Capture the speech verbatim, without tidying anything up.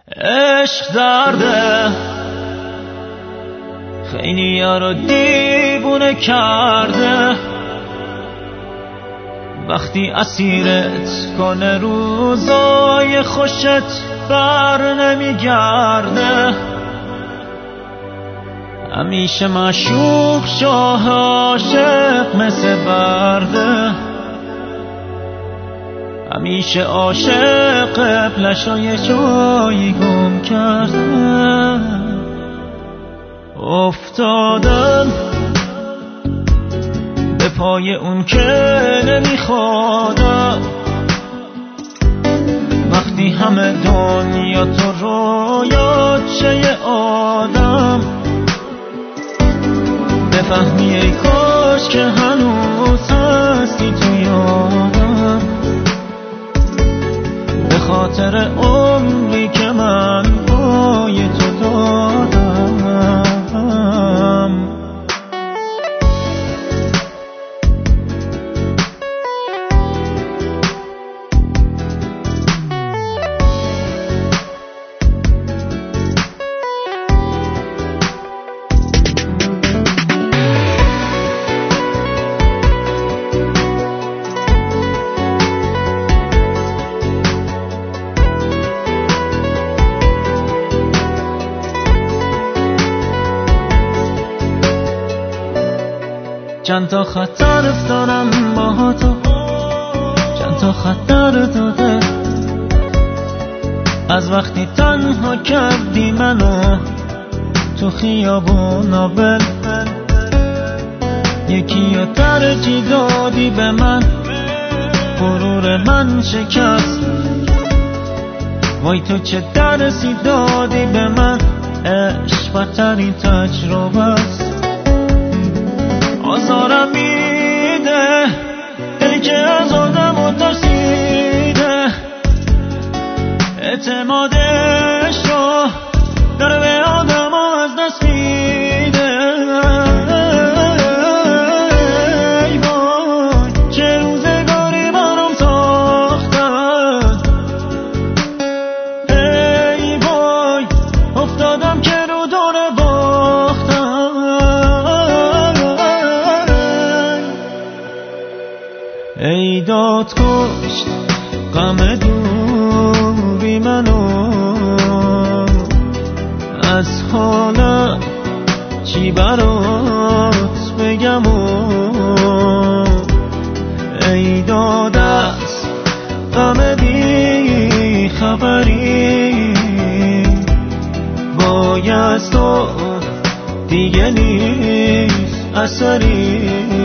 عشق درده خیلی ها رو دیوونه کرده، وقتی اسیرت کنه روزای خوشت بر نمیگرده. همیشه معشوق شاه عاشق مثل برده، همیشه عاشق قبلشای جایی گم کرده. افتادن به پای اون که نمیخوادم، وقتی همه دنیا تو رویات شه آدم. بفهمی ای کاش که هنوز هستی تو یادم، به خاطر عمری که من پای تو دادم. چند تا خطر افتادم با تو، چند تا خطر داده، از وقتی تنها کردی منو تو خیابون بل. یکی رو ترجیح دادی به من، غرور من شکست. وای تو چه درسی دادی به من، عشق بدترین تجربه است. آزارم میده دلی که از آدم و ترسیده، اعتمادش رو داره به آدم از دست میده. ای وای چه روزگاری برام ساختن، ای وای افتادم که رو دور باختم. ای داد کشت غم دوری منو، از حالم چی برات بگم و ای داد از غم بی خبری، باید تو دیگه نیست اثری.